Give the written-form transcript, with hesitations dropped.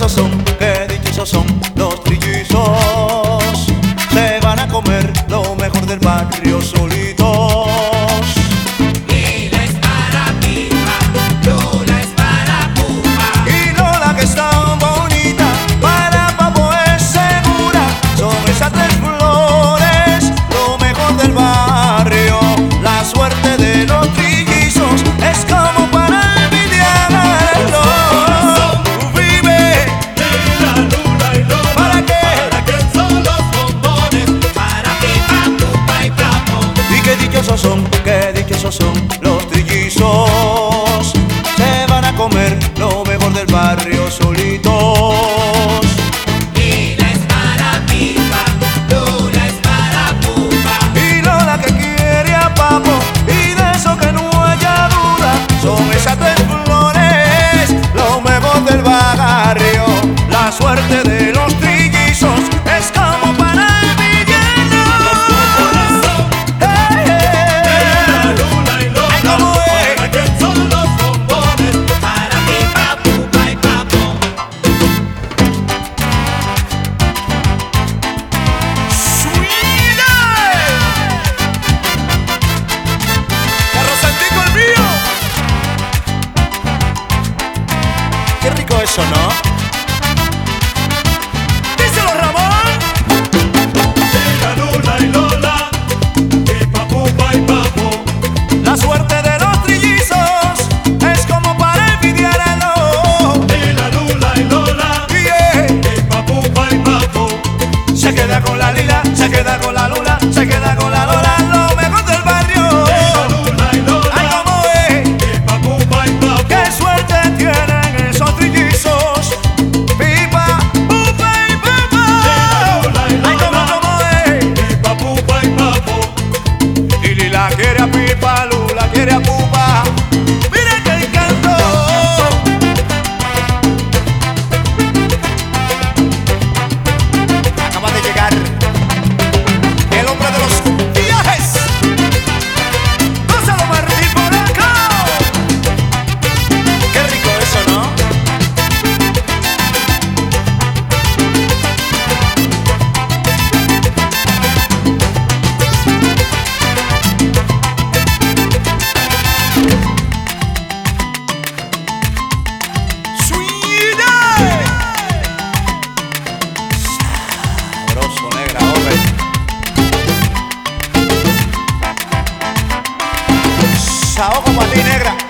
qué dichosos son los trillizos. Se van a comer lo mejor del barrio solitos. Lila es para Pipa, Lula es para Pupa. Y Lola, que es tan bonita, para Papo es segura. Son esas tres flores, lo mejor del barrio. La suerte de los trillizos es como para envidiarlo. Vive Lila, Lula y Lola. ¿Para qué? ¿Para qué son los bombones? Para Pipa, Pupa y Papo. Y qué dichosos son los trillizos. Se van a comer lo mejor del barrio solitos. Lila es para Pipa, Lula es para Pupa. Y Lola, que quiere a Papo, y de eso que no haya duda. Son esas tres flores, lo mejor del barrio. La suerte de los trillizos es como para envidiarnos. Hey, Lila, Lula y Lola. Ay, ¿cómo es? ¿Para qué son los bombones? Para Pipa, Pupa y Papo. ¡Carrosantico el mío! Qué rico eso, ¿no? ¡Díselo, Ramón! Lila, Lula y Lola. Pipa, Pupa y Papo. La suerte de los trillizos es como para envidiarlo. Lila, Lula y Lola. Yeah. Pipa, Pupa y Papo. Se queda con la Lila, se queda con la Lula, se queda con la Lola, lo mejor del barrio. Lila, Lula y Lola. ¡Ay, cómo es! Pipa, Pupa y Papo. ¡Qué suerte tienen esos trillizos! ¡Pipa, Pupa y Papo! Lila, Lula y ¡Ay, Lola. cómo es! Pipa, Pupa y Papo. Y Lila quiere a Pipa, Lula quiere a Pupa. ¡Mira qué encanto! Acaba de llegar el hombre de los viajes. ¡Gózalo, Martín, por acá! ¡Qué rico eso, ¿no? ¡Sweet! Sabroso, negra, hombre. Saoco para ti, negra.